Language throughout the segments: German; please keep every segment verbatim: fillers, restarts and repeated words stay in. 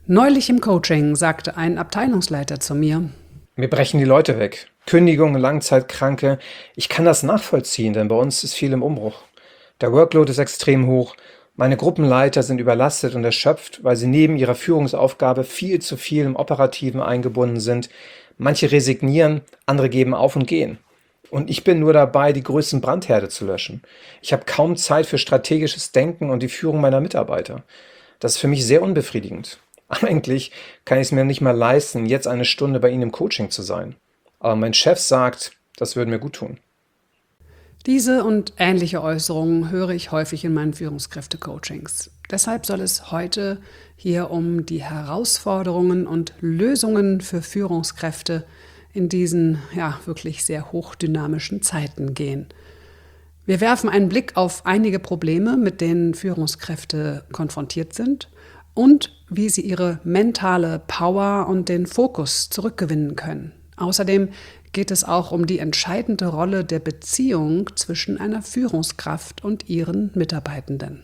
Neulich im Coaching sagte ein Abteilungsleiter zu mir: Mir brechen die Leute weg. Kündigungen, Langzeitkranke. Ich kann das nachvollziehen, denn bei uns ist viel im Umbruch. Der Workload ist extrem hoch. Meine Gruppenleiter sind überlastet und erschöpft, weil sie neben ihrer Führungsaufgabe viel zu viel im Operativen eingebunden sind. Manche resignieren, andere geben auf und gehen. Und ich bin nur dabei, die größten Brandherde zu löschen. Ich habe kaum Zeit für strategisches Denken und die Führung meiner Mitarbeiter. Das ist für mich sehr unbefriedigend. Eigentlich kann ich es mir nicht mal leisten, jetzt eine Stunde bei Ihnen im Coaching zu sein. Aber mein Chef sagt, das würde mir gut tun. Diese und ähnliche Äußerungen höre ich häufig in meinen Führungskräfte-Coachings. Deshalb soll es heute hier um die Herausforderungen und Lösungen für Führungskräfte in diesen ja wirklich sehr hochdynamischen Zeiten gehen. Wir werfen einen Blick auf einige Probleme, mit denen Führungskräfte konfrontiert sind und wie sie ihre mentale Power und den Fokus zurückgewinnen können. Außerdem geht es auch um die entscheidende Rolle der Beziehung zwischen einer Führungskraft und ihren Mitarbeitenden.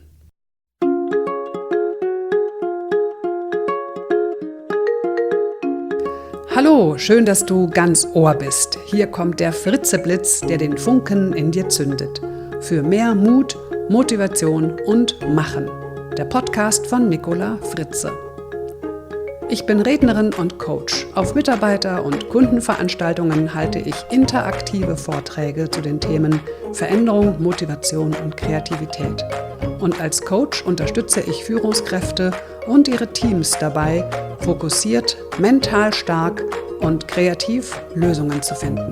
Hallo, schön, dass du ganz Ohr bist. Hier kommt der Fritzeblitz, der den Funken in dir zündet. Für mehr Mut, Motivation und Machen. Der Podcast von Nicola Fritze. Ich bin Rednerin und Coach. Auf Mitarbeiter- und Kundenveranstaltungen halte ich interaktive Vorträge zu den Themen Veränderung, Motivation und Kreativität. Und als Coach unterstütze ich Führungskräfte und ihre Teams dabei, fokussiert, mental stark und kreativ Lösungen zu finden.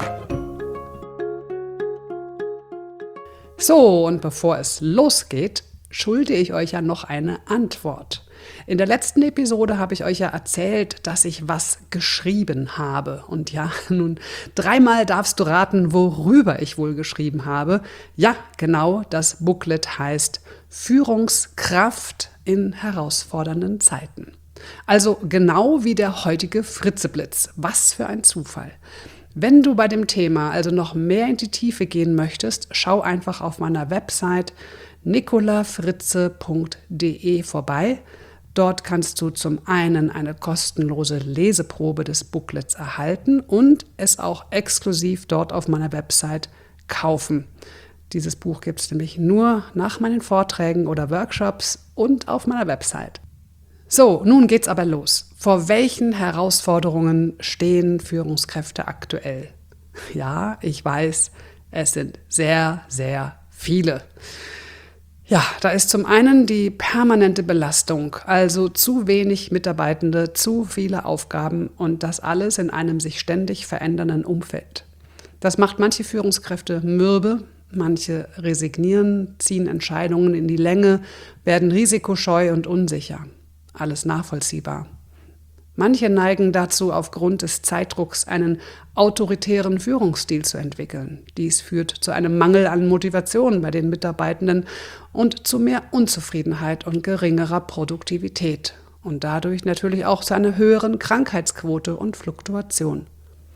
So, und bevor es losgeht, schulde ich euch ja noch eine Antwort. In der letzten Episode habe ich euch ja erzählt, dass ich was geschrieben habe. Und ja, nun dreimal darfst du raten, worüber ich wohl geschrieben habe. Ja, genau, das Booklet heißt Führungskraft in herausfordernden Zeiten. Also genau wie der heutige Fritzeblitz. Was für ein Zufall. Wenn du bei dem Thema also noch mehr in die Tiefe gehen möchtest, schau einfach auf meiner Website nicola fritze punkt de vorbei. Dort kannst du zum einen eine kostenlose Leseprobe des Booklets erhalten und es auch exklusiv dort auf meiner Website kaufen. Dieses Buch gibt es nämlich nur nach meinen Vorträgen oder Workshops und auf meiner Website. So, nun geht's aber los. Vor welchen Herausforderungen stehen Führungskräfte aktuell? Ja, ich weiß, es sind sehr, sehr viele. Ja, da ist zum einen die permanente Belastung, also zu wenig Mitarbeitende, zu viele Aufgaben und das alles in einem sich ständig verändernden Umfeld. Das macht manche Führungskräfte mürbe, manche resignieren, ziehen Entscheidungen in die Länge, werden risikoscheu und unsicher. Alles nachvollziehbar. Manche neigen dazu, aufgrund des Zeitdrucks einen autoritären Führungsstil zu entwickeln. Dies führt zu einem Mangel an Motivation bei den Mitarbeitenden und zu mehr Unzufriedenheit und geringerer Produktivität und dadurch natürlich auch zu einer höheren Krankheitsquote und Fluktuation.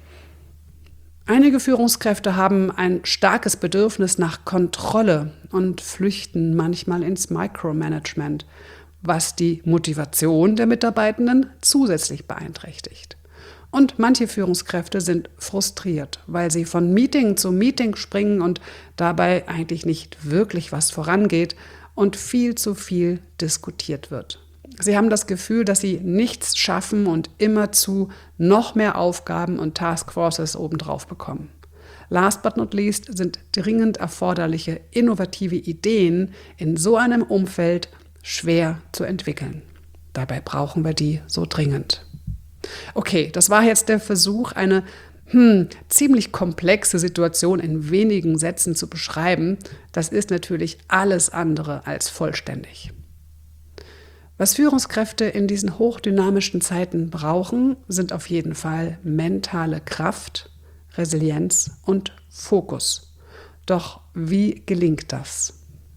Einige Führungskräfte haben ein starkes Bedürfnis nach Kontrolle und flüchten manchmal ins Micromanagement, was die Motivation der Mitarbeitenden zusätzlich beeinträchtigt. Und manche Führungskräfte sind frustriert, weil sie von Meeting zu Meeting springen und dabei eigentlich nicht wirklich was vorangeht und viel zu viel diskutiert wird. Sie haben das Gefühl, dass sie nichts schaffen und immerzu noch mehr Aufgaben und Taskforces obendrauf bekommen. Last but not least sind dringend erforderliche innovative Ideen in so einem Umfeld schwer zu entwickeln. Dabei brauchen wir die so dringend. Okay, das war jetzt der Versuch, eine hm, ziemlich komplexe Situation in wenigen Sätzen zu beschreiben. Das ist natürlich alles andere als vollständig. Was Führungskräfte in diesen hochdynamischen Zeiten brauchen, sind auf jeden Fall mentale Kraft, Resilienz und Fokus. Doch wie gelingt das?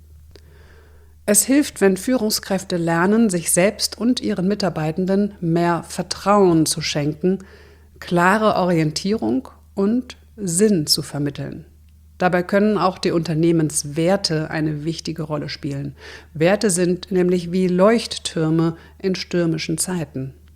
Es hilft, wenn Führungskräfte lernen, sich selbst und ihren Mitarbeitenden mehr Vertrauen zu schenken, klare Orientierung und Sinn zu vermitteln. Dabei können auch die Unternehmenswerte eine wichtige Rolle spielen. Werte sind nämlich wie Leuchttürme in stürmischen Zeiten.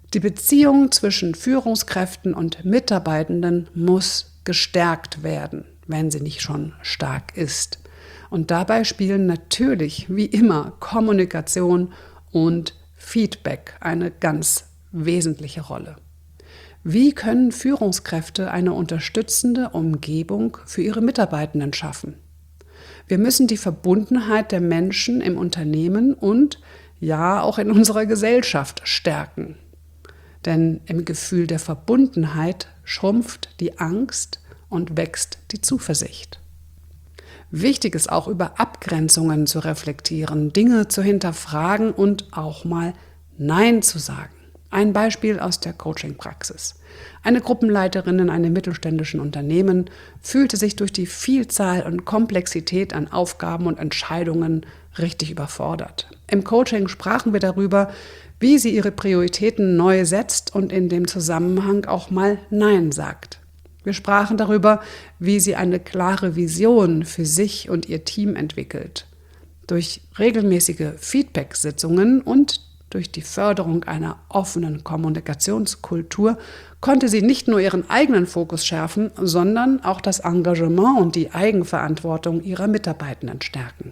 Die Beziehung zwischen Führungskräften und Mitarbeitenden muss gestärkt werden, wenn sie nicht schon stark ist. Und dabei spielen natürlich, wie immer, Kommunikation und Feedback eine ganz wesentliche Rolle. Wie können Führungskräfte eine unterstützende Umgebung für ihre Mitarbeitenden schaffen? Wir müssen die Verbundenheit der Menschen im Unternehmen und ja auch in unserer Gesellschaft stärken. Denn im Gefühl der Verbundenheit schrumpft die Angst und wächst die Zuversicht. Wichtig ist auch, über Abgrenzungen zu reflektieren, Dinge zu hinterfragen und auch mal Nein zu sagen. Ein Beispiel aus der Coaching-Praxis. Eine Gruppenleiterin in einem mittelständischen Unternehmen fühlte sich durch die Vielzahl und Komplexität an Aufgaben und Entscheidungen richtig überfordert. Im Coaching sprachen wir darüber, wie sie ihre Prioritäten neu setzt und in dem Zusammenhang auch mal Nein sagt. Wir sprachen darüber, wie sie eine klare Vision für sich und ihr Team entwickelt. Durch regelmäßige Feedback-Sitzungen und durch die Förderung einer offenen Kommunikationskultur konnte sie nicht nur ihren eigenen Fokus schärfen, sondern auch das Engagement und die Eigenverantwortung ihrer Mitarbeitenden stärken.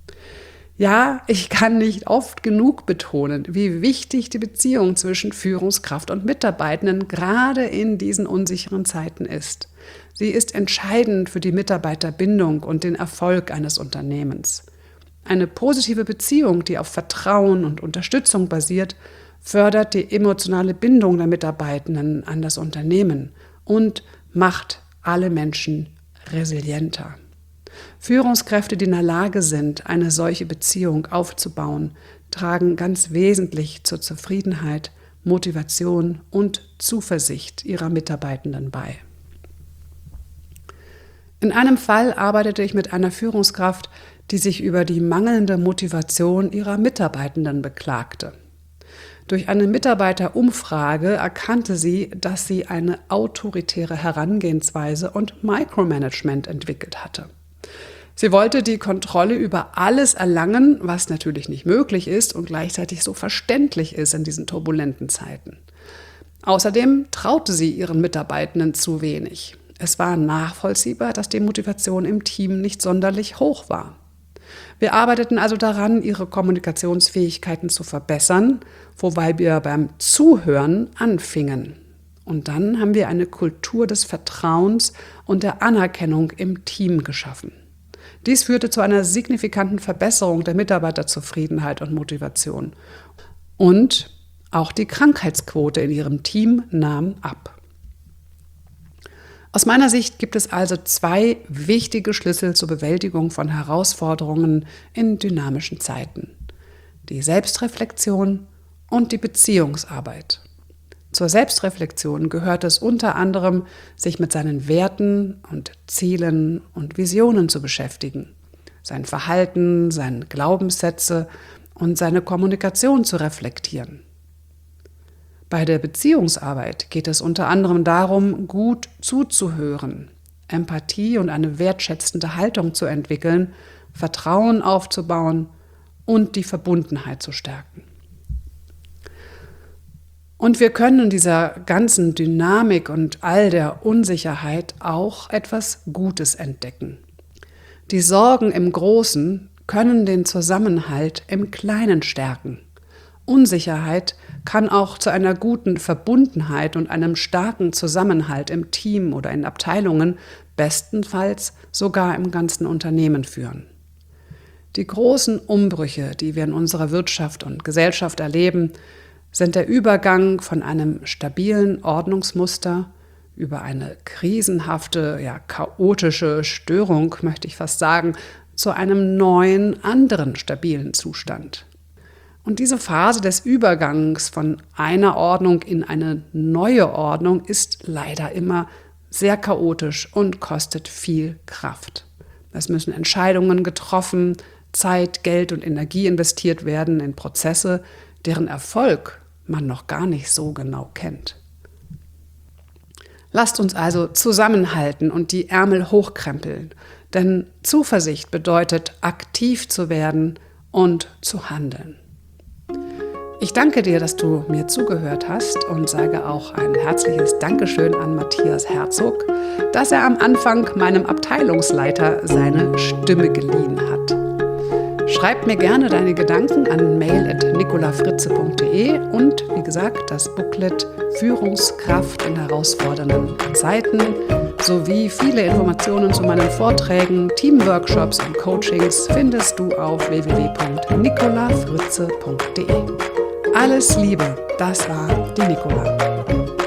Ja, ich kann nicht oft genug betonen, wie wichtig die Beziehung zwischen Führungskraft und Mitarbeitenden gerade in diesen unsicheren Zeiten ist. Sie ist entscheidend für die Mitarbeiterbindung und den Erfolg eines Unternehmens. Eine positive Beziehung, die auf Vertrauen und Unterstützung basiert, fördert die emotionale Bindung der Mitarbeitenden an das Unternehmen und macht alle Menschen resilienter. Führungskräfte, die in der Lage sind, eine solche Beziehung aufzubauen, tragen ganz wesentlich zur Zufriedenheit, Motivation und Zuversicht ihrer Mitarbeitenden bei. In einem Fall arbeitete ich mit einer Führungskraft, die sich über die mangelnde Motivation ihrer Mitarbeitenden beklagte. Durch eine Mitarbeiterumfrage erkannte sie, dass sie eine autoritäre Herangehensweise und Micromanagement entwickelt hatte. Sie wollte die Kontrolle über alles erlangen, was natürlich nicht möglich ist und gleichzeitig so verständlich ist in diesen turbulenten Zeiten. Außerdem traute sie ihren Mitarbeitenden zu wenig. Es war nachvollziehbar, dass die Motivation im Team nicht sonderlich hoch war. Wir arbeiteten also daran, ihre Kommunikationsfähigkeiten zu verbessern, wobei wir beim Zuhören anfingen. Und dann haben wir eine Kultur des Vertrauens und der Anerkennung im Team geschaffen. Dies führte zu einer signifikanten Verbesserung der Mitarbeiterzufriedenheit und Motivation. Und auch die Krankheitsquote in ihrem Team nahm ab. Aus meiner Sicht gibt es also zwei wichtige Schlüssel zur Bewältigung von Herausforderungen in dynamischen Zeiten: die Selbstreflexion und die Beziehungsarbeit. Zur Selbstreflexion gehört es unter anderem, sich mit seinen Werten und Zielen und Visionen zu beschäftigen, sein Verhalten, seine Glaubenssätze und seine Kommunikation zu reflektieren. Bei der Beziehungsarbeit geht es unter anderem darum, gut zuzuhören, Empathie und eine wertschätzende Haltung zu entwickeln, Vertrauen aufzubauen und die Verbundenheit zu stärken. Und wir können in dieser ganzen Dynamik und all der Unsicherheit auch etwas Gutes entdecken. Die Sorgen im Großen können den Zusammenhalt im Kleinen stärken. Unsicherheit kann auch zu einer guten Verbundenheit und einem starken Zusammenhalt im Team oder in Abteilungen, bestenfalls sogar im ganzen Unternehmen führen. Die großen Umbrüche, die wir in unserer Wirtschaft und Gesellschaft erleben, sind der Übergang von einem stabilen Ordnungsmuster über eine krisenhafte, ja chaotische Störung, möchte ich fast sagen, zu einem neuen, anderen stabilen Zustand. Und diese Phase des Übergangs von einer Ordnung in eine neue Ordnung ist leider immer sehr chaotisch und kostet viel Kraft. Es müssen Entscheidungen getroffen, Zeit, Geld und Energie investiert werden in Prozesse, deren Erfolg man noch gar nicht so genau kennt. Lasst uns also zusammenhalten und die Ärmel hochkrempeln, denn Zuversicht bedeutet, aktiv zu werden und zu handeln. Ich danke dir, dass du mir zugehört hast und sage auch ein herzliches Dankeschön an Matthias Herzog, dass er am Anfang meinem Abteilungsleiter seine Stimme geliehen hat. Schreib mir gerne deine Gedanken an mail at nicolafritze punkt de und wie gesagt, das Booklet Führungskraft in herausfordernden Zeiten sowie viele Informationen zu meinen Vorträgen, Teamworkshops und Coachings findest du auf w w w punkt nicolafritze punkt de. Alles Liebe, das war die Nicola.